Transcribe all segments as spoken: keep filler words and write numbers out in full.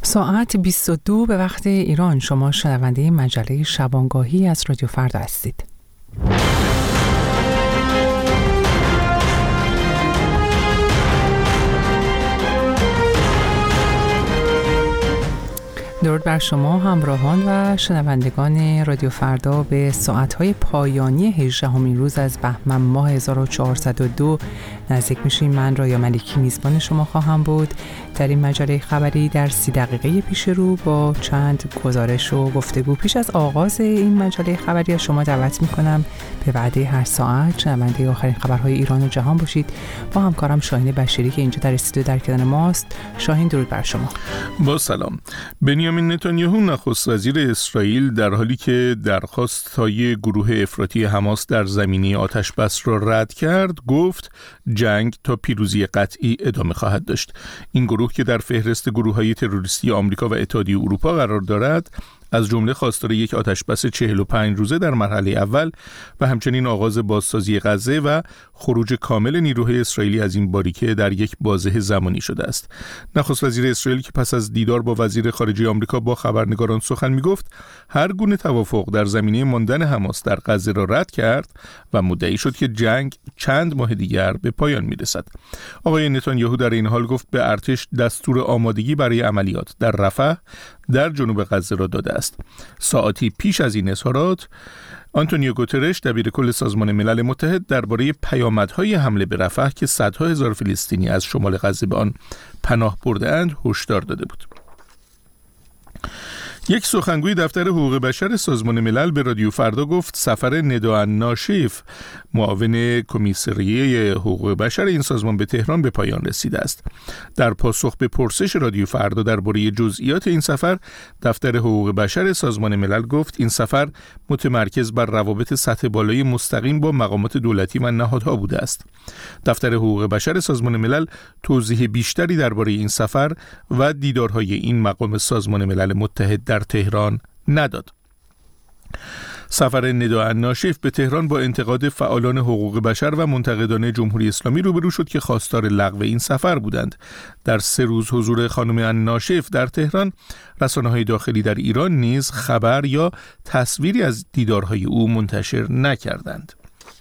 ساعت بیست و دو به وقت ایران. شما شنونده مجله شبانگاهی از رادیو فردا هستید. درود بر شما همراهان و شنوندگان رادیو فردا. به ساعت‌های پایانی هجدهمین روز از بهمن ماه هزار و چهارصد و دو نزدیک میشیم. من رایا ملکی میزبان شما خواهم بود در این مجله خبری. در سی دقیقه پیش رو با چند گزارش و گفتگو پیش از آغاز این مجله خبری از شما دعوت میکنم به وعده هر ساعت شنونده آخرین خبرهای ایران و جهان باشید. با همکارم شاهین بشیری که اینجا در استودیو در کنار ماست. شاهین درود بر شما. با سلام. بنیامین نتانیاهو نخست وزیر اسرائیل در حالی که درخواست‌های گروه افراطی حماس در زمینه آتش بس را رد کرد، گفت جنگ تا پیروزی قطعی ادامه خواهد داشت. این گروه که در فهرست گروه‌های تروریستی آمریکا و اتحادیه اروپا قرار دارد، از جمله خواستار یک آتشبس چهل و پنج روزه در مرحله اول و همچنین آغاز بازسازی غزه و خروج کامل نیروهای اسرائیلی از این باریکه در یک بازه زمانی شده است. نخست وزیر اسرائیل که پس از دیدار با وزیر خارجه آمریکا با خبرنگاران سخن می‌گفت، هر گونه توافق در زمینه ماندن حماس در غزه را رد کرد و مدعی شد که جنگ چند ماه دیگر به پایان می‌رسد. آقای نتانیاهو در این حال گفت به ارتش دستور آمادگی برای عملیات در رفح در جنوب غزه را داده است. ساعتی پیش از این اظهارات، آنتونیو گوترش دبیرکل سازمان ملل متحد درباره پیامدهای حمله به رفح که صدها هزار فلسطینی از شمال غزه به آن پناه برده‌اند هشدار داده بود. یک سخنگوی دفتر حقوق بشر سازمان ملل به رادیو فردا گفت سفر ندا الناشف، معاون کمیسریه حقوق بشر این سازمان به تهران به پایان رسیده است. در پاسخ به پرسش رادیو فردا درباره جزئیات این سفر، دفتر حقوق بشر سازمان ملل گفت این سفر متمرکز بر روابط سطح بالای مستقیم با مقامات دولتی و نهادها بوده است. دفتر حقوق بشر سازمان ملل توضیح بیشتری درباره این سفر و دیدارهای این مقام سازمان ملل متحد در تهران نداد. سفر ندا الناشف به تهران با انتقاد فعالان حقوق بشر و منتقدان جمهوری اسلامی روبرو شد که خواستار لغو این سفر بودند. در سه روز حضور خانم الناشف در تهران، رسانه‌های داخلی در ایران نیز خبر یا تصویری از دیدارهای او منتشر نکردند.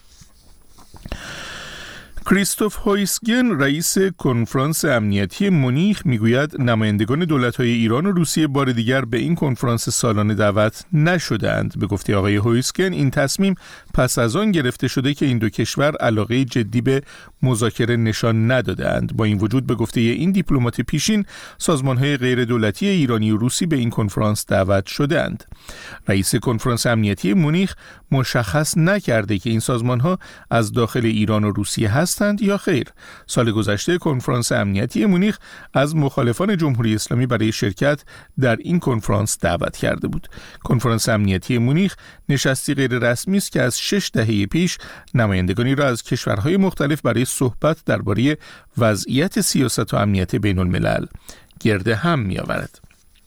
کریستوف هویسگن رئیس کنفرانس امنیتی مونیخ میگوید نمایندگان دولت‌های ایران و روسیه بار دیگر به این کنفرانس سالانه دعوت نشدند. به گفته آقای هویسگن این تصمیم پس از آن گرفته شده که این دو کشور علاقه جدی به مذاکره نشان ندادند. با این وجود به گفته این دیپلمات پیشین، سازمان‌های غیر دولتی ایرانی و روسی به این کنفرانس دعوت شدند. رئیس کنفرانس امنیتی مونیخ مشخص نکرده که این سازمان‌ها از داخل ایران و روسیه هستند یا خیر. سال گذشته کنفرانس امنیتی مونیخ از مخالفان جمهوری اسلامی برای شرکت در این کنفرانس دعوت کرده بود. کنفرانس امنیتی مونیخ نشستی غیر رسمی است که از شش دهه پیش نمایندگانی را از کشورهای مختلف برای صحبت درباره وضعیت سیاست و امنیت بین الملل گرد هم می‌آورد.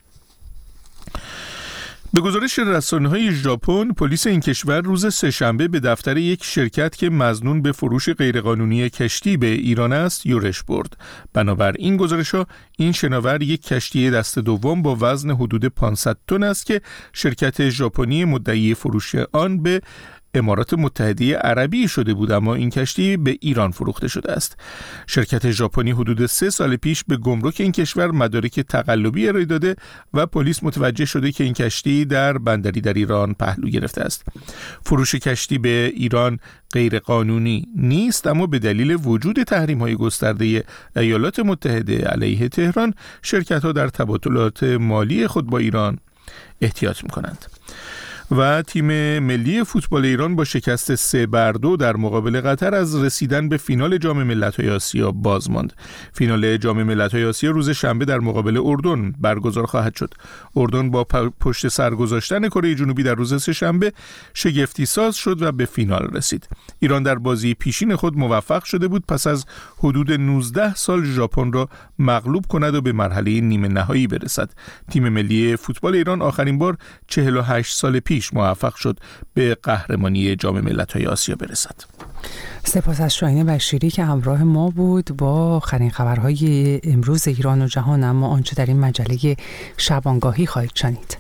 به گزارش رسانه‌های ژاپن، پلیس این کشور روز سه‌شنبه به دفتر یک شرکت که مظنون به فروش غیرقانونی کشتی به ایران است یورش برد. بنابر این گزارش‌ها، این شناور یک کشتی دست دوم با وزن حدود پانصد تن است که شرکت ژاپنی مدعی فروش آن به امارات متحده عربی شده بود، اما این کشتی به ایران فروخته شده است. شرکت ژاپنی حدود سه سال پیش به گمرک این کشور مدارک تقلبی ارائه داده و پلیس متوجه شده که این کشتی در بندری در ایران پهلو گرفته است. فروش کشتی به ایران غیر قانونی نیست، اما به دلیل وجود تحریم‌های گسترده ایالات متحده علیه تهران، شرکت‌ها در تبادلات مالی خود با ایران احتیاط می‌کنند. و تیم ملی فوتبال ایران با شکست سه بر دو در مقابل قطر از رسیدن به فینال جام ملت‌های آسیا باز ماند. فینال جام ملت‌های آسیا روز شنبه در مقابل اردن برگزار خواهد شد. اردن با پشت سر گذاشتن کره جنوبی در روز سه‌شنبه شگفتی ساز شد و به فینال رسید. ایران در بازی پیشین خود موفق شده بود پس از حدود نوزده سال ژاپن را مغلوب کند و به مرحله نیمه نهایی برسد. تیم ملی فوتبال ایران آخرین بار چهل و هشت سال پیش پیش موفق شد به قهرمانی جام ملت‌های آسیا برسد. سپاس از شاهین بشیری که همراه ما بود با آخرین خبرهای امروز ایران و جهان. اما آنچه در این مجله شبانگاهی خواهید شنید.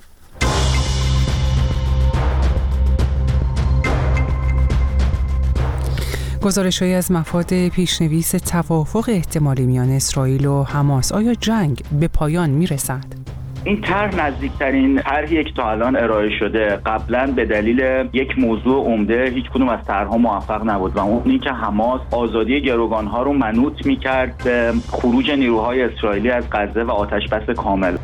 گزارش‌هایی از مفاد پیشنویس توافق احتمالی میان اسرائیل و حماس. آیا جنگ به پایان میرسد؟ این طرح نزدیکترین طرحی که تا الان ارائه شده. قبلا به دلیل یک موضوع عمده هیچ کدوم از طرحها موفق نبود و اون اینکه حماس آزادی گروگان‌ها رو منوط می‌کرد به خروج نیروهای اسرائیلی از غزه و آتش‌بس کامل.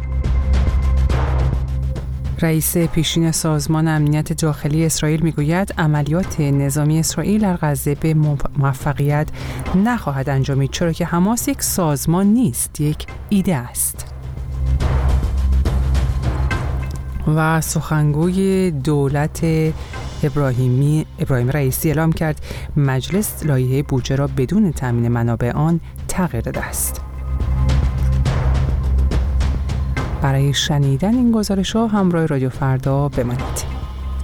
رئیس پیشین سازمان امنیت داخلی اسرائیل میگوید عملیات نظامی اسرائیل در غزه به موفقیت نخواهد انجامید، چرا که حماس یک سازمان نیست، یک ایده است. و سخنگوی دولت ابراهیمی ابراهیم رئیسی اعلام کرد مجلس لایحه بودجه را بدون تامین منابع آن تغییر داده است. برای شنیدن این گزارش‌ها همراه رادیو فردا بمانید.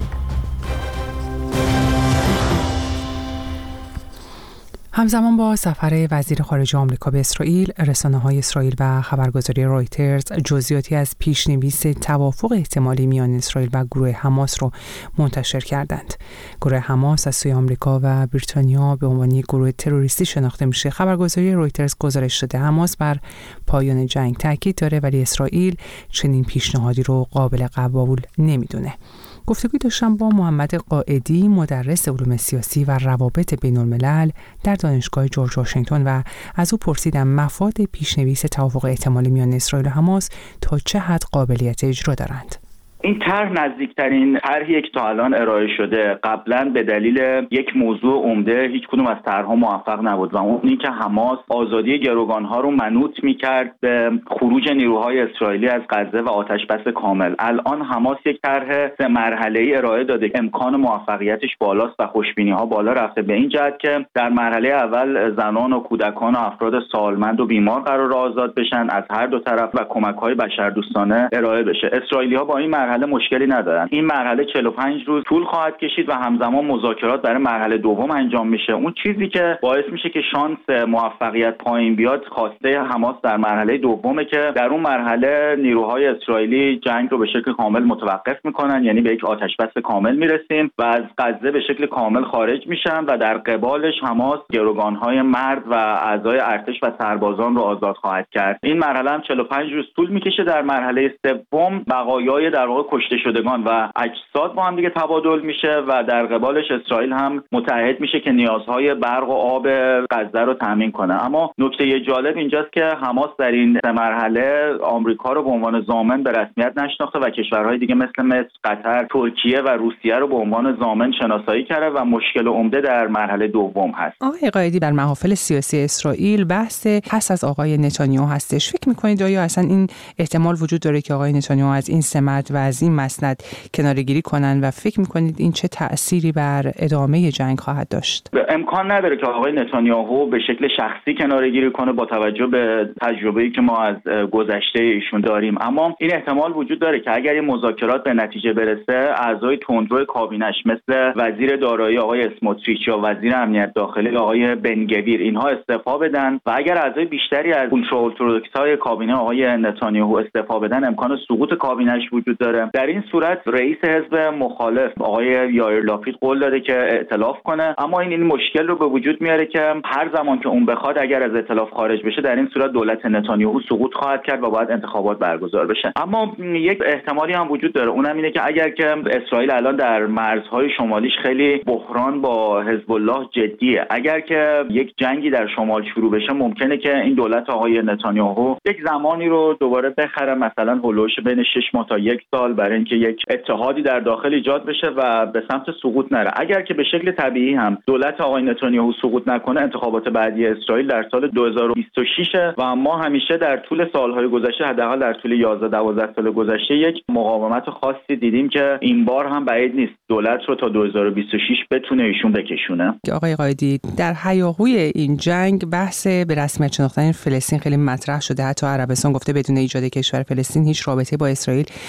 همزمان با سفر وزیر خارجه آمریکا به اسرائیل، رسانه‌های اسرائیل و خبرگزاری رویترز جزئیاتی از پیشنویس توافق احتمالی میان اسرائیل و گروه حماس را منتشر کردند. گروه حماس از سوی آمریکا و بریتانیا به عنوان یک گروه تروریستی شناخته میشه. خبرگزاری رویترز گزارش داده حماس بر پایان جنگ تاکید داره، ولی اسرائیل چنین پیشنهادی رو قابل قبول نمیدونه. گفتگوی داشتم با محمد قائدی، مدرس علوم سیاسی و روابط بین الملل در دانشگاه جورج واشنگتن، و از او پرسیدم مفاد پیشنویس توافق احتمالی میان اسرائیل و حماس تا چه حد قابلیت اجرا دارند. این طرح نزدیکترین طرحی که تا الان ارائه شده. قبلا به دلیل یک موضوع عمده هیچ کدوم از طرحها موفق نبود و اون اینکه حماس آزادی گروگان‌ها رو منوط می‌کرد به خروج نیروهای اسرائیلی از غزه و آتش‌بس کامل. الان حماس یک طرح سه مرحله‌ای ارائه داده. امکان موفقیتش بالاست و خوشبینی‌ها بالا رفته، به این جهت که در مرحله اول زنان و کودکان و افراد سالمند و بیمار قرار آزاد بشن از هر دو طرف و کمک‌های بشردوستانه ارائه بشه. اسرائیلی‌ها با این مرحله مشکلی ندارن. این مرحله چهل و پنج روز طول خواهد کشید و همزمان مذاکرات برای مرحله دوم انجام میشه. اون چیزی که باعث میشه که شانس موفقیت پایین بیاد خواسته حماس در مرحله دومه که در اون مرحله نیروهای اسرائیلی جنگ رو به شکل کامل متوقف میکنن، یعنی به یک آتش‌بس کامل میرسیم و از غزه به شکل کامل خارج میشن و در قبالش حماس گروگانهای مرد و اعضای ارتش و سربازان رو آزاد خواهد کرد. این مرحله هم چهل و پنج روز طول میکشه. در مرحله سوم بقایای در واقع کشته شدگان و اجساد با هم دیگه تبادل میشه و در قبالش اسرائیل هم متحد میشه که نیازهای برق و آب غزه رو تامین کنه. اما نکته جالب اینجاست که حماس در این سه مرحله آمریکا رو به عنوان ضامن به رسمیت نشناخته و کشورهای دیگه مثل مصر، قطر، ترکیه و روسیه رو به عنوان ضامن شناسایی کرده و مشکل عمده در مرحله دوم هست. آقای قائدی، در محافل سیاسی اسرائیل بحث پس از آقای نتانیاهو هستش. فکر می‌کنید آیا اصلا این احتمال وجود داره که آقای نتانیاهو از این سمت و از این مسند کناره‌گیری کنن و فکر می‌کنید این چه تأثیری بر ادامه جنگ خواهد داشت؟ امکان نداره که آقای نتانیاهو به شکل شخصی کناره‌گیری کنه با توجه به تجربه‌ای که ما از گذشته ایشون داریم، اما این احتمال وجود داره که اگر این مذاکرات به نتیجه برسه اعضای تندرو کابینش مثل وزیر دارایی آقای اسموتریچ یا وزیر امنیت داخلی آقای بنگویر اینها استعفا بدن و اگر اعضای بیشتری از اولترا ارتدوکس‌های کابینه آقای نتانیاهو استعفا بدن امکان سقوط کابینش وجود داره. در این صورت رئیس حزب مخالف آقای یائیر لاپید قول داده که ائتلاف کنه، اما این این مشکل رو به وجود میاره که هر زمان که اون بخواد اگر از ائتلاف خارج بشه در این صورت دولت نتانیاهو سقوط خواهد کرد و باید انتخابات برگزار بشه. اما یک احتمالی هم وجود داره، اونم اینه که اگر که اسرائیل الان در مرزهای شمالیش خیلی بحران با حزب الله جدیه، اگر که یک جنگی در شمال شروع بشه ممکنه که این دولت آقای نتانیاهو یک زمانی رو دوباره بخره، مثلا هولوش بین شش ماه تا یک سال، برای اینکه یک اتحادی در داخل ایجاد بشه و به سمت سقوط نره. اگر که به شکل طبیعی هم دولت آقای نتانیاهو سقوط نکنه انتخابات بعدی اسرائیل در سال دو هزار و بیست و شش و ما همیشه در طول سالهای گذشته حداقل در طول یازده دوازده سال گذشته یک مقاومت خاصی دیدیم که این بار هم بعید نیست دولت رو تا دو هزار و بیست و شش بتونه ایشون بکشونه. آقای قائدی، در هیاهوی این جنگ بحث به رسمیت شناختن فلسطین خیلی مطرح شده، حتی عربستان گفته بدون ایجاد کشور فلسطین هیچ رابطه با اسرائیل وجود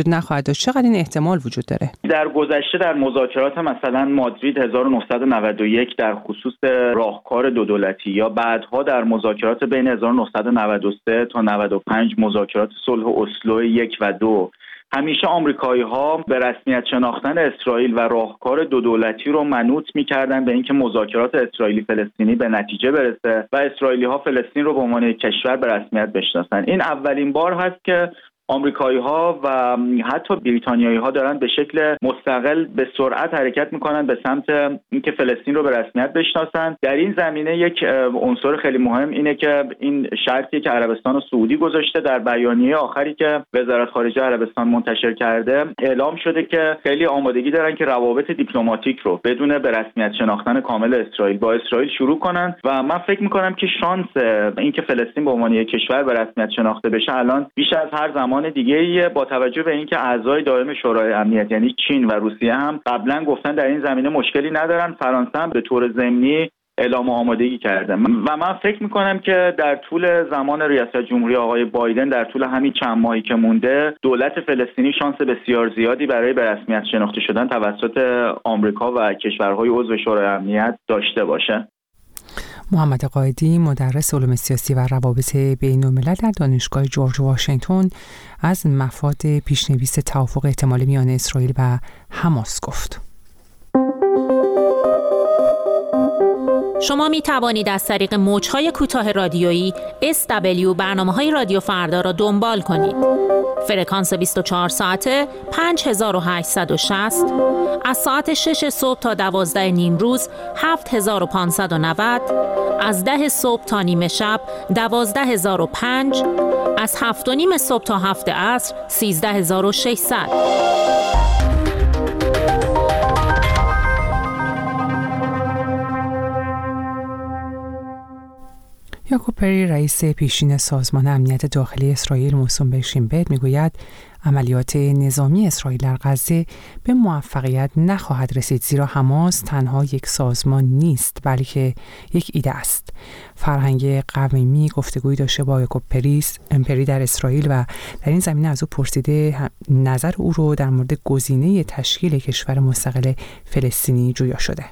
وجود نخواهد داشت؟ چقدر این احتمال وجود داره؟ در گذشته در مذاکرات مثلا مادرید هزار و نهصد و نود و یک در خصوص راهکار دو دولتی یا بعدها در مذاکرات بین هزار و نهصد و نود و سه تا نود و پنج مذاکرات صلح اسلو یک و دو، همیشه آمریکایی‌ها به رسمیت شناختن اسرائیل و راهکار دو دولتی رو منوط می‌کردن به اینکه مذاکرات اسرائیلی فلسطینی به نتیجه برسه و اسرائیلی‌ها فلسطین رو به عنوان کشور به رسمیت بشناسن. این اولین بار هست که آمریکایی‌ها و حتی بریتانیایی‌ها دارن به شکل مستقل به سرعت حرکت می‌کنن به سمت اینکه فلسطین رو به رسمیت بشناسن. در این زمینه یک عنصر خیلی مهم اینه که این شرطی که عربستان و سعودی گذاشته در بیانیه آخری که وزارت خارجه عربستان منتشر کرده اعلام شده که خیلی آمادگی دارن که روابط دیپلماتیک رو بدون به رسمیت شناختن کامل اسرائیل با اسرائیل شروع کنن و من فکر می‌کنم که شانس اینکه فلسطین به عنوان یک کشور به رسمیت شناخته بشه الان بیش از هر زمان دیگه با توجه به اینکه اعضای دائم شورای امنیت یعنی چین و روسیه هم قبلا گفتن در این زمینه مشکلی ندارن، فرانسه هم به طور ضمنی اعلام آمادگی کرده و من فکر میکنم که در طول زمان ریاست جمهوری آقای بایدن در طول همین چند ماهی که مونده دولت فلسطینی شانس بسیار زیادی برای به رسمیت شناخته شدن توسط آمریکا و کشورهای عضو شورای امنیت داشته باشه. محمد قائدی، مدرس علوم سیاسی و روابط بین‌الملل در دانشگاه جورج واشنگتن، از مفاد پیشنویس توافق احتمالی میان اسرائیل و حماس گفت. شما می توانید از طریق موج‌های کوتاه رادیویی اس دبلیو برنامه‌های رادیو فردا را دنبال کنید. فرکانس بیست و چهار ساعته پنج هزار و هشتصد و شصت، از ساعت شش صبح تا دوازده نیم روز هفت هزار و پانصد و نود، از ده صبح تا نیمه شب دوازده هزار و پنج، از هفت و نیم صبح تا هفت عصر سیزده هزار و ششصد. یاکوب پری، رئیس پیشین سازمان امنیت داخلی اسرائیل موسوم به شین بت، میگوید عملیات نظامی اسرائیل در غزه به موفقیت نخواهد رسید، زیرا حماس تنها یک سازمان نیست بلکه یک ایده است. فرهنگ قومی گفتگویی داشته با یاکوب پریس امپری در اسرائیل و در این زمینه از او پرسیده نظر او رو در مورد گزینه تشکیل کشور مستقل فلسطینی جویا شده.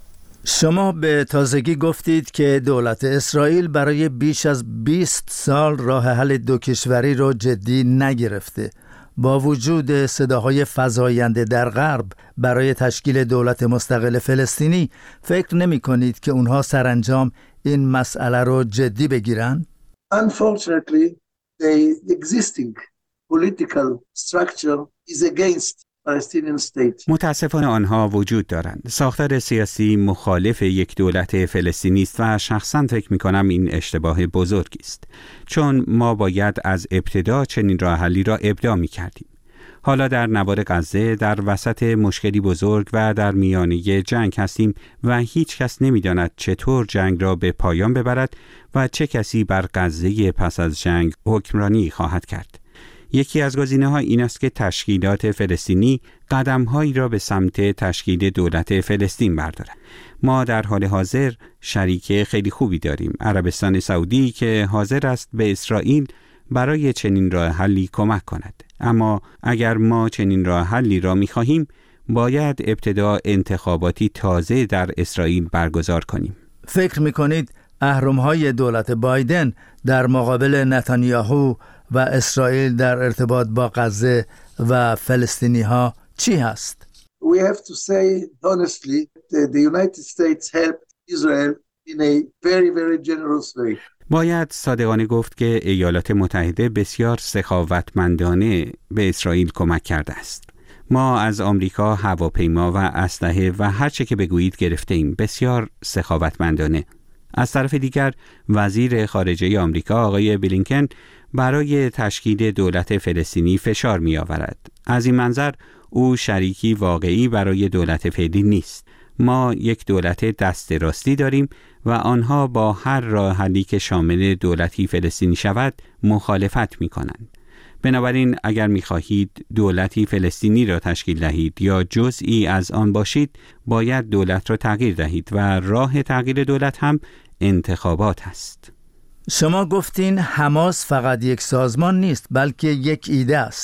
شما به تازگی گفتید که دولت اسرائیل برای بیش از بیست سال راه حل دو کشوری را جدی نگرفته. با وجود صداهای فزاینده در غرب برای تشکیل دولت مستقل فلسطینی، فکر نمی کنید که اونها سرانجام این مسئله را جدی بگیرن؟ Unfortunately, the existing political structure is against متاسفانه آنها وجود دارند. ساختار سیاسی مخالف یک دولت فلسطینی است و شخصا فکر می کنم این اشتباه بزرگی است، چون ما باید از ابتدا چنین راه حلی را ابداع می کردیم. حالا در نوار غزه در وسط مشکلی بزرگ و در میانه جنگ هستیم و هیچ کس نمی داند چطور جنگ را به پایان ببرد و چه کسی بر غزه پس از جنگ حکمرانی خواهد کرد. یکی از گزینه‌ها این است که تشکیلات فلسطینی قدم‌هایی را به سمت تشکیل دولت فلسطین بردارند. ما در حال حاضر شریک خیلی خوبی داریم، عربستان سعودی، که حاضر است به اسرائیل برای چنین راه حلی کمک کند. اما اگر ما چنین راه حلی را می‌خواهیم، باید ابتدا انتخاباتی تازه در اسرائیل برگزار کنیم. فکر می‌کنید اهرم‌های دولت بایدن در مقابل نتانیاهو و اسرائیل در ارتباط با غزه و فلسطینی ها چی هست؟ We have to say honestly that the United States helped Israel in a very very generous way. باید صادقانه گفت که ایالات متحده بسیار سخاوتمندانه به اسرائیل کمک کرده است. ما از آمریکا هواپیما و اسلحه و هر چه که بگویید گرفته ایم، بسیار سخاوتمندانه. از طرف دیگر وزیر خارجه آمریکا آقای بلینکن برای تشکیل دولت فلسطینی فشار می آورد. از این منظر او شریکی واقعی برای دولت فعلی نیست. ما یک دولت دست راستی داریم و آنها با هر راه حلی که شامل دولتی فلسطینی شود مخالفت می کنند. بنابراین اگر می خواهید دولتی فلسطینی را تشکیل دهید یا جزئی از آن باشید، باید دولت را تغییر دهید و راه تغییر دولت هم انتخابات است. شما گفتین حماس فقط یک سازمان نیست بلکه یک ایده است.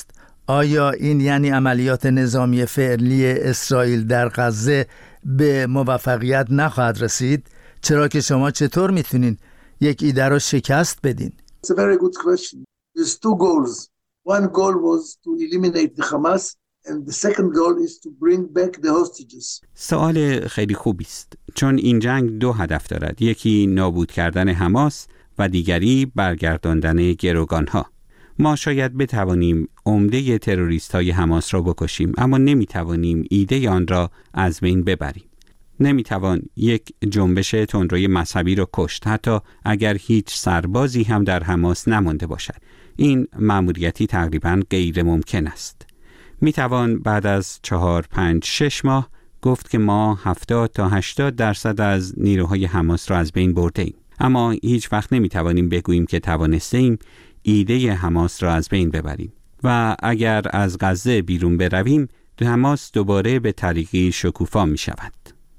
آیا این یعنی عملیات نظامی فعلی اسرائیل در غزه به موفقیت نخواهد رسید؟ چرا که شما چطور میتونین یک ایده رو شکست بدین؟ It's a very good question. There's two goals. One goal was to eliminate the Hamas and the second goal is to bring back the hostages. سوال خیلی خوبی است، چون این جنگ دو هدف دارد. یکی نابود کردن حماس و دیگری برگرداندن گروگانها. ما شاید بتوانیم عمده تروریست های حماس را بکشیم، اما نمیتوانیم ایده آن را از بین ببریم. نمیتوان یک جنبش تندروی مذهبی را کشت، حتی اگر هیچ سربازی هم در حماس نمانده باشد. این مأموریتی تقریباً غیر ممکن است. میتوان بعد از چهار، پنج، شش ماه گفت که ما هفتاد تا هشتاد درصد از نیروهای حماس را از بین برده ایم. اما هیچ وقت نمیتوانیم بگوییم که توانسته ایم ایده حماس را از بین ببریم. و اگر از غزه بیرون برویم، حماس دوباره به طریقی شکوفا می شود.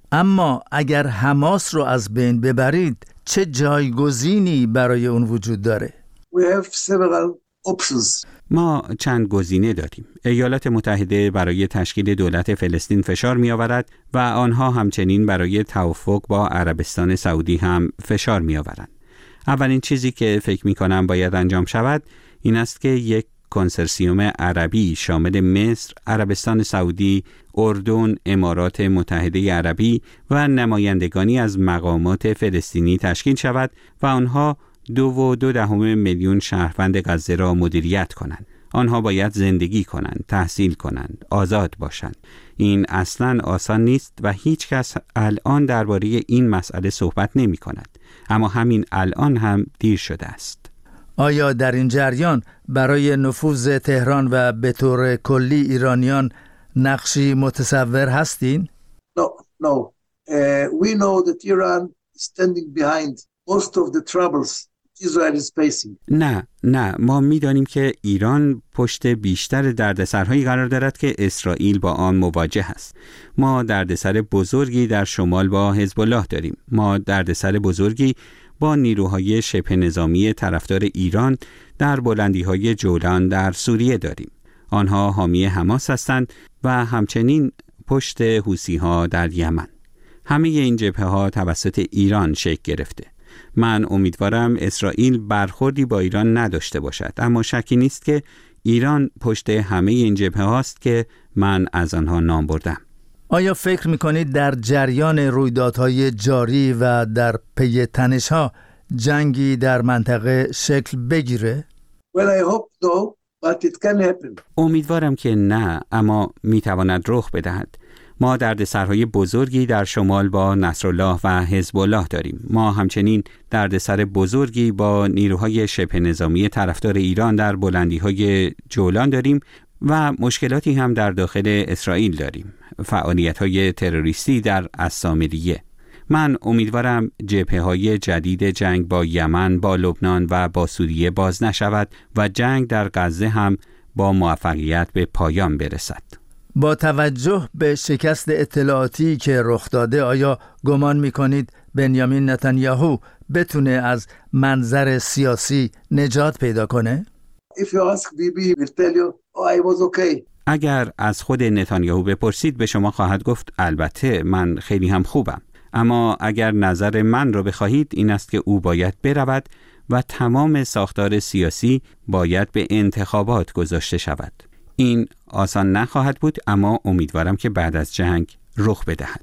اما اگر حماس رو از بین ببرید، چه جایگزینی برای اون وجود داره؟ We have several options. ما چند گزینه داریم. ایالات متحده برای تشکیل دولت فلسطین فشار می آورد و آنها همچنین برای توافق با عربستان سعودی هم فشار می آورند. اولین چیزی که فکر می کنم باید انجام شود این است که یک کنسرسیوم عربی شامل مصر، عربستان سعودی، اردن، امارات متحده عربی و نمایندگانی از مقامات فلسطینی تشکیل شود و آنها دو و دو دهم میلیون شهروند غزه را مدیریت کنند. آنها باید زندگی کنند، تحصیل کنند، آزاد باشند. این اصلاً آسان نیست و هیچ کس الان درباره این مسئله صحبت نمی کند. اما همین الان هم دیر شده است. آیا در این جریان برای نفوذ تهران و به طور کلی ایرانیان نقشی متصور هستین؟ No, no. Uh, we know that Iran is standing behind most of the troubles Israel is facing. نه، نه. ما می‌دانیم که ایران پشت بیشتر دردسرهایی قرار دارد که اسرائیل با آن مواجه است. ما دردسر بزرگی در شمال با حزب الله داریم. ما دردسر بزرگی با نیروهای شبه نظامی طرفدار ایران در بلندی‌های جولان در سوریه داریم. آنها حامی حماس هستند و همچنین پشت حوثی‌ها در یمن. همه این جبهه‌ها توسط ایران شکل گرفته. من امیدوارم اسرائیل برخوردی با ایران نداشته باشد، اما شکی نیست که ایران پشت همه این جبهه‌هاست که من از آنها نام بردم. آیا فکر می‌کنید در جریان رویدادهای جاری و در پی تنش‌ها جنگی در منطقه شکل بگیره؟ Well, I hope no, but it can happen. امیدوارم که نه، اما میتواند رخ بدهد. ما دردسرهای بزرگی در شمال با نصرالله و حزب الله داریم. ما همچنین دردسر بزرگی با نیروهای شبه نظامی طرفدار ایران در بلندی‌های جولان داریم و مشکلاتی هم در داخل اسرائیل داریم. فعالیت‌های تروریستی در السامریه. من امیدوارم جبهه‌های جدید جنگ با یمن، با لبنان و با سوریه باز نشود و جنگ در غزه هم با موفقیت به پایان برسد. با توجه به شکست اطلاعاتی که رخ داده، آیا گمان می‌کنید بنیامین نتانیاهو بتونه از منظر سیاسی نجات پیدا کنه؟ If you ask Bibi, he'll tell you, oh, I was okay. اگر از خود نتانیاهو بپرسید به شما خواهد گفت البته من خیلی هم خوبم. اما اگر نظر من رو بخواهید این است که او باید برود و تمام ساختار سیاسی باید به انتخابات گذاشته شود. این آسان نخواهد بود، اما امیدوارم که بعد از جنگ رخ بدهد.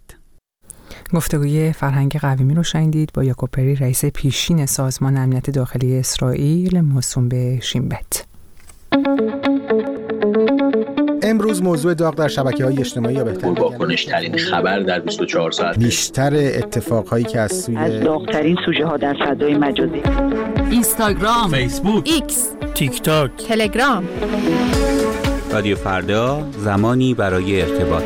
گفتگوی فرهنگ قویمی رو شنیدید با یعقوب پری، رئیس پیشین سازمان امنیت داخلی اسرائیل موسوم به شین بت. امروز موضوع داغ در شبکه‌های اجتماعی یا بهتر پرواکنش‌ترین خبر در بیست و چهار ساعت، بیشتر اتفاقهایی که از سوی از داغ‌ترین سوژه‌ها در فضای مجازی، اینستاگرام، فیسبوک، ایکس، تیک تاک، تلگرام. رادیو فردا، زمانی برای ارتباط.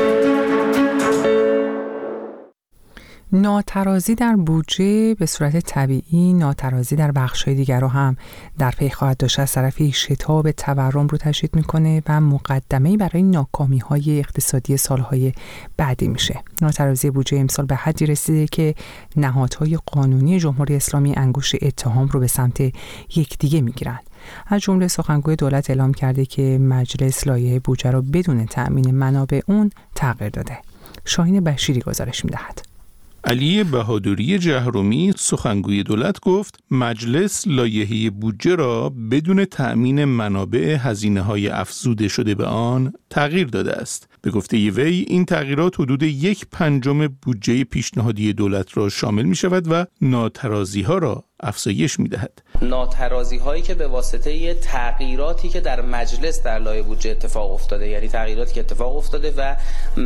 ناترازی در بودجه به صورت طبیعی ناترازی در بخش‌های دیگر رو هم در پی خواهد داشت. از طرفی شتاب تورم رو تشدید میکنه و مقدمه‌ای برای ناکامی‌های اقتصادی سالهای بعدی میشه. ناترازی بودجه امسال به حدی رسیده که نهادهای قانونی جمهوری اسلامی انگشت اتهام رو به سمت یکدیگه میگیرن. از جمله سخنگوی دولت اعلام کرده که مجلس لایحه بودجه را بدون تأمین منابع اون تغییر داده. شاهین بشیری گزارش می‌دهد. علی بهادری جهرومی سخنگوی دولت گفت مجلس لایحه بودجه را بدون تأمین منابع هزینه‌های افزوده شده به آن تغییر داده است. به گفته وی این تغییرات حدود یک پنجم بودجه پیشنهادی دولت را شامل می شود و ناترازی‌ها را افزایش می دهد. ناترازی هایی که به واسطه تغییراتی که در مجلس در لایحه بودجه اتفاق افتاده، یعنی تغییراتی که اتفاق افتاده و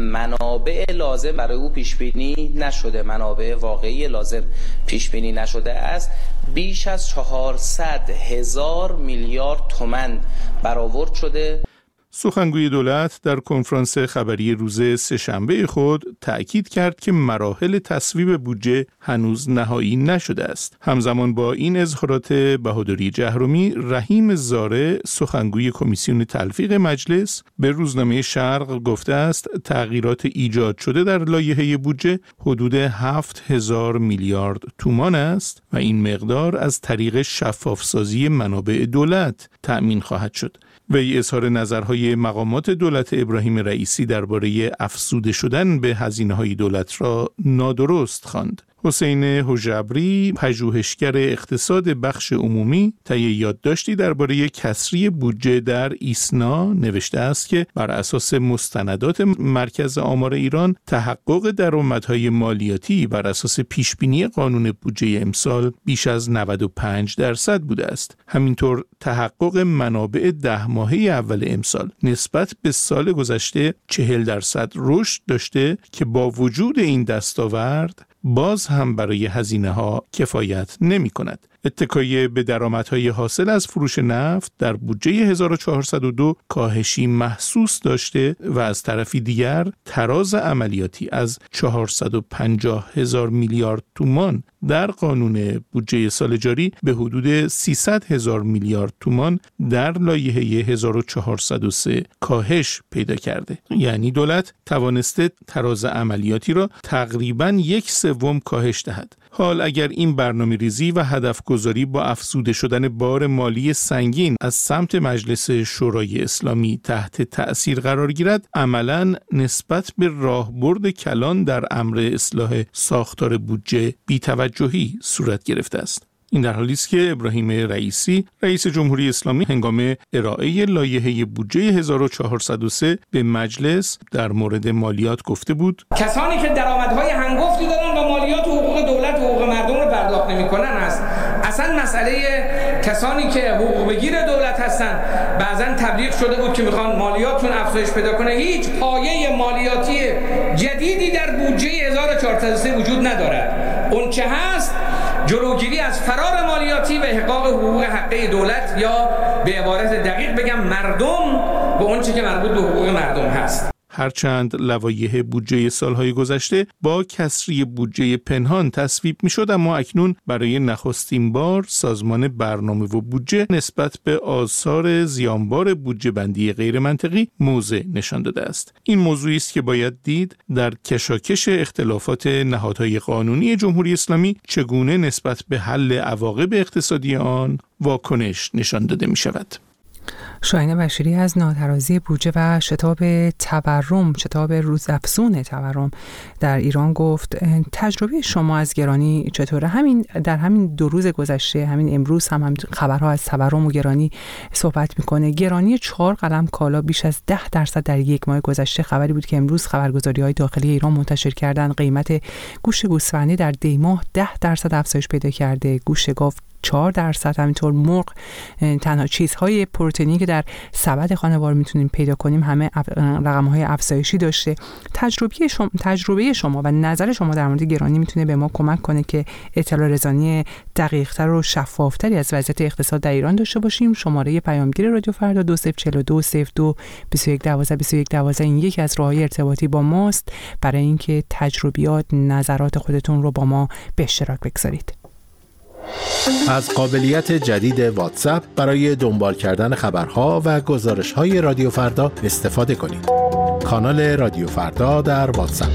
منابع لازم برای او پیش بینی نشده، منابع واقعی لازم پیش بینی نشده است، بیش از چهارصد هزار میلیارد تومان برآورد شده. سخنگوی دولت در کنفرانس خبری روز سه‌شنبه خود تأکید کرد که مراحل تصویب بودجه هنوز نهایی نشده است. همزمان با این اظهارات بهادری جهرومی، رحیم زاره سخنگوی کمیسیون تلفیق مجلس به روزنامه شرق گفته است تغییرات ایجاد شده در لایحه بودجه حدود هفت هزار میلیارد تومان است و این مقدار از طریق شفافسازی منابع دولت تأمین خواهد شد. وی اظهار نظرهای مقامات دولت ابراهیم رئیسی درباره افزوده شدن به هزینه‌های دولت را نادرست خواند. حسین حجبری پژوهشگر اقتصاد بخش عمومی طی یادداشتی درباره کسری بودجه در ایسنا نوشته است که بر اساس مستندات مرکز آمار ایران تحقق درآمدهای مالیاتی بر اساس پیشبینی قانون بودجه امسال بیش از نود و پنج درصد بوده است. همینطور تحقق منابع ده ماهه اول امسال نسبت به سال گذشته چهل درصد رشد داشته که با وجود این دستاورد باز هم برای هزینه ها کفایت نمی کند. اتکای به درآمدهای حاصل از فروش نفت در بودجه هزار و چهارصد و دو کاهشی محسوس داشته و از طرفی دیگر تراز عملیاتی از چهارصد و پنجاه هزار میلیارد تومان در قانون بودجه سال جاری به حدود سیصد هزار میلیارد تومان در لایحه هزار و چهارصد و سه کاهش پیدا کرده. یعنی دولت توانسته تراز عملیاتی را تقریباً یک سوم کاهش دهد. حال اگر این برنامه ریزی و هدف گذاری با افزوده شدن بار مالی سنگین از سمت مجلس شورای اسلامی تحت تأثیر قرار گیرد، عملاً نسبت به راهبرد کلان در امر اصلاح ساختار بودجه بی‌توجهی صورت گرفته است. این در حالی است که ابراهیم رئیسی رئیس جمهوری اسلامی هنگام ارائه لایحه بودجه هزار و چهارصد و سه به مجلس در مورد مالیات گفته بود کسانی که درآمدهای هنگفتی دارن و مالیات و حقوق دولت و حقوق مردم رو پرداخت نمی‌کنن است. اصلا مسئله کسانی که حقوق بگیر دولت هستن بعضا تبلیغ شده بود که میخوان مالیاتشون افزایش پیدا کنه. هیچ پایه مالیاتی جدیدی در بودجه هزار و چهارصد و سه وجود ندارد. اون چه هست جلوگیری از فرار مالیاتی و احقاق حقوق حقه دولت، یا به عبارت دقیق بگم مردم، به اون چه که مربوط به حقوق مردم هست. هرچند لوایح بودجه سالهای گذشته با کسری بودجه پنهان تصویب می‌شد، اما اکنون برای نخستین بار سازمان برنامه و بودجه نسبت به آثار زیانبار بودجه بندی غیر منطقی موضع نشان داده است. این موضوعی است که باید دید در کشاکش اختلافات نهادهای قانونی جمهوری اسلامی چگونه نسبت به حل عواقب اقتصادی آن واکنش نشان داده می‌شود. شاهین بشیری از ناترازی بودجه و شتاب تورم، شتاب روزافزون تورم در ایران گفت تجربه شما از گرانی چطوره؟ همین در همین دو روز گذشته، همین امروز هم, هم خبرها از تورم و گرانی صحبت میکنه. گرانی چهار قلم کالا بیش از ده درصد در یک ماه گذشته. خبری بود که امروز خبرگزاری‌های داخلی ایران منتشر کردن. قیمت گوشت گوسفندی در دی ماه ده درصد افزایش پیدا کرده، گوشت گاو چهار درصد، همینطور مرغ. تنها چیزهای پروتئینی که در سبد خانوار میتونیم پیدا کنیم همه رقم‌های افزایشی داشته. تجربه شما تجربه شما و نظر شما در مورد گرانی میتونه به ما کمک کنه که اطلاع رسانی دقیق‌تر و شفاف‌تری از وضعیت اقتصاد در ایران داشته باشیم. شماره پیامگیر رادیو فردا دو صفر چهار دو صفر دو بیست و یک دوازده بیست و یک دوازده این یکی از راه‌های ارتباطی با ماست برای اینکه تجربیات، نظرات خودتون رو با ما به اشتراک بگذارید. از قابلیت جدید واتساپ برای دنبال کردن خبرها و گزارش‌های رادیو فردا استفاده کنید. کانال رادیو فردا در واتساپ.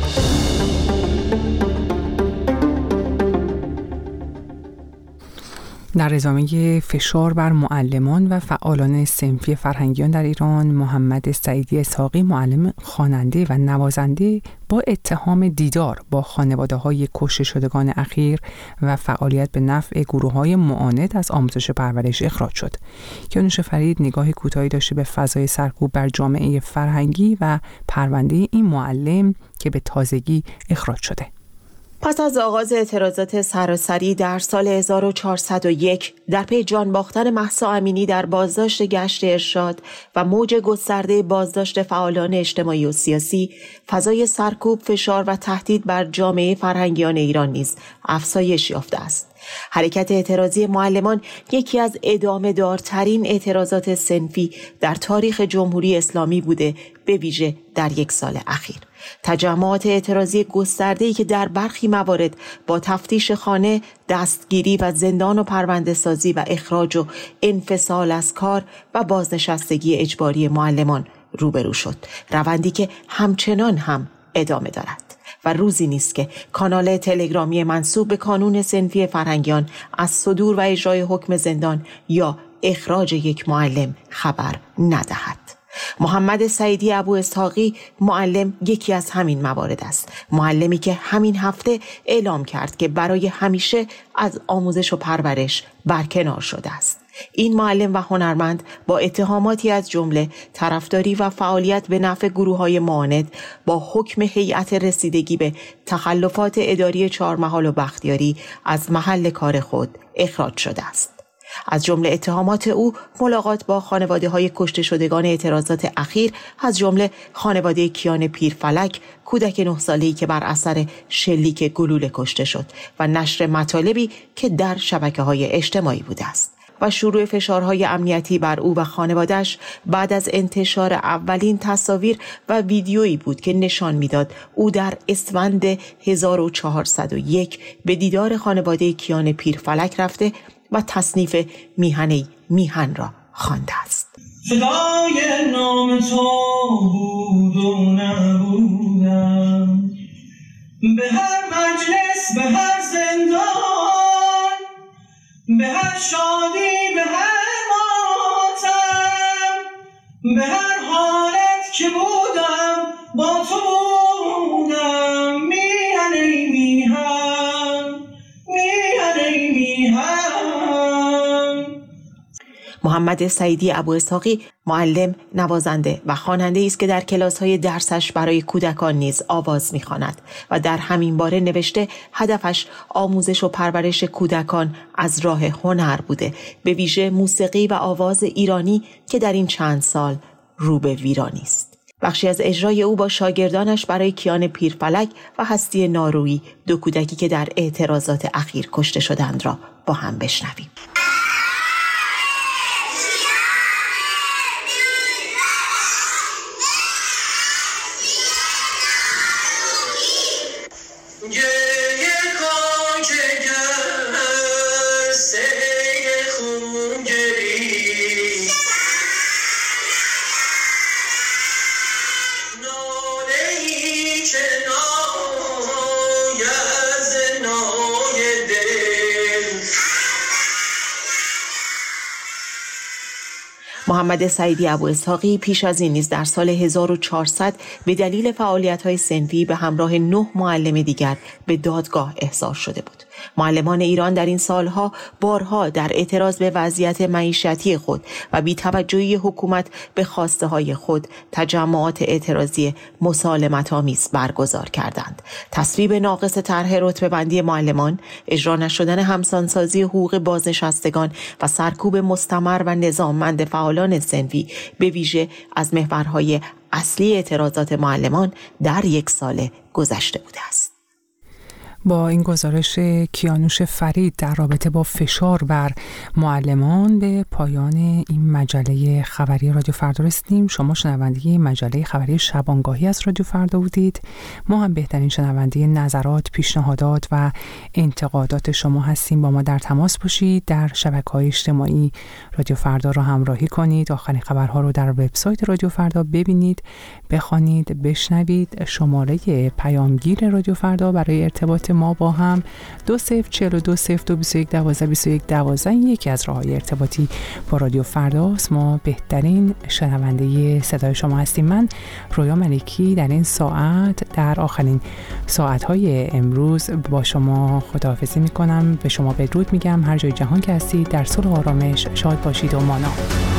در ادامه فشار بر معلمان و فعالان صنفی فرهنگیان در ایران، محمد سعیدی اسحاقی، معلم خواننده و نوازنده، با اتهام دیدار با خانواده‌های کشته شدگان اخیر و فعالیت به نفع گروه‌های معاند از آموزش پرورش اخراج شد. کیانوش فرید نگاه کوتاهی داشته به فضای سرکوب بر جامعه فرهنگی و پرونده این معلم که به تازگی اخراج شده. پس از آغاز اعتراضات سراسری در سال هزار و چهارصد و یک در پی جان باختن مهسا امینی در بازداشت گشت ارشاد و موج گسترده بازداشت فعالان اجتماعی و سیاسی، فضای سرکوب، فشار و تهدید بر جامعه فرهنگیان ایران نیز افزایش یافته است. حرکت اعتراضی معلمان یکی از ادامه دارترین اعتراضات صنفی در تاریخ جمهوری اسلامی بوده، به ویژه در یک سال اخیر. تجمعات اعتراضی گسترده‌ای که در برخی موارد با تفتیش خانه، دستگیری و زندان و پرونده سازی و اخراج و انفصال از کار و بازنشستگی اجباری معلمان روبرو شد، روندی که همچنان هم ادامه دارد و روزی نیست که کانال تلگرامی منسوب به کانون صنفی فرهنگیان از صدور و اجرای حکم زندان یا اخراج یک معلم خبر ندهد. محمد سعیدی ابو اسحاقی، معلم، یکی از همین موارد است. معلمی که همین هفته اعلام کرد که برای همیشه از آموزش و پرورش برکنار شده است. این معلم و هنرمند با اتهاماتی از جمله طرفداری و فعالیت به نفع گروه‌های معاند با حکم هیئت رسیدگی به تخلفات اداری چهارمحال و بختیاری از محل کار خود اخراج شده است. از جمله اتهامات او ملاقات با خانواده‌های کشته شدگان اعتراضات اخیر، از جمله خانواده کیان پیرفلک، کودک نه ساله‌ای که بر اثر شلیک گلوله کشته شد، و نشر مطالبی که در شبکه‌های اجتماعی بوده است و شروع فشارهای امنیتی بر او و خانواده‌اش بعد از انتشار اولین تصاویر و ویدیویی بود که نشان می‌داد او در اسفند هزار و چهارصد و یک به دیدار خانواده کیان پیرفلک رفته و تصنیف میهنی میهن را خوانده است. صدای نام تو بود و نبودم، به هر مجلس، به هر زندان، به هر شادی، به هر ماتم، به هر حالت که بودم با تو بودم. میهنی میهن، میهنی میهن. محمد سعیدی ابو اسحاقی معلم، نوازنده و خواننده است که در کلاس‌های درسش برای کودکان نیز آواز می‌خواند و در همین باره نوشته هدفش آموزش و پرورش کودکان از راه هنر بوده، به ویژه موسیقی و آواز ایرانی که در این چند سال رو به ویرانی است. بخشی از اجرای او با شاگردانش برای کیان پیرفلک و هستی نارویی، دو کودکی که در اعتراضات اخیر کشته شدند، را با هم بشنویم. محمد سعیدی ابو اسحاقی پیش از این نیز در سال هزار و چهارصد به دلیل فعالیت‌های صنفی به همراه نه معلم دیگر به دادگاه احضار شده بود. معلمان ایران در این سالها بارها در اعتراض به وضعیت معیشتی خود و بی‌توجهی حکومت به خواسته‌های خود تجمعات اعتراضی مسالمت‌آمیز برگزار کردند. تصویب ناقص طرح رتبه‌بندی معلمان، اجرا نشدن همسانسازی حقوق بازنشستگان و سرکوب مستمر و نظاممند فعالان صنفی به ویژه از محورهای اصلی اعتراضات معلمان در یک سال گذشته بوده است. با این گزارش کیانوش فرید در رابطه با فشار بر معلمان به پایان این مجله خبری رادیو فردا رسیدیم. شما شنونده مجله خبری شبانگاهی از رادیو فردا بودید. ما هم بهترین شنونده نظرات، پیشنهادات و انتقادات شما هستیم. با ما در تماس باشید. در شبکه‌های اجتماعی رادیو فردا را همراهی کنید. آخرین خبرها رو در وبسایت رادیو فردا ببینید، بخوانید، بشنوید. شماره پیامگیر رادیو فردا برای ارتباط ما با هم دو صفر چهل و دو صفر دو بیست و یک دوازده بیست و یک دوازده این یکی از راه‌های ارتباطی با رادیو فرداست. ما بهترین شنونده صدای شما هستیم. من رویا ملکی در این ساعت در آخرین ساعت‌های امروز با شما خداحافظی می‌کنم. به شما بدرود میگم. هر جای جهان که هستید در صلح و آرامش شاد باشید و مانا.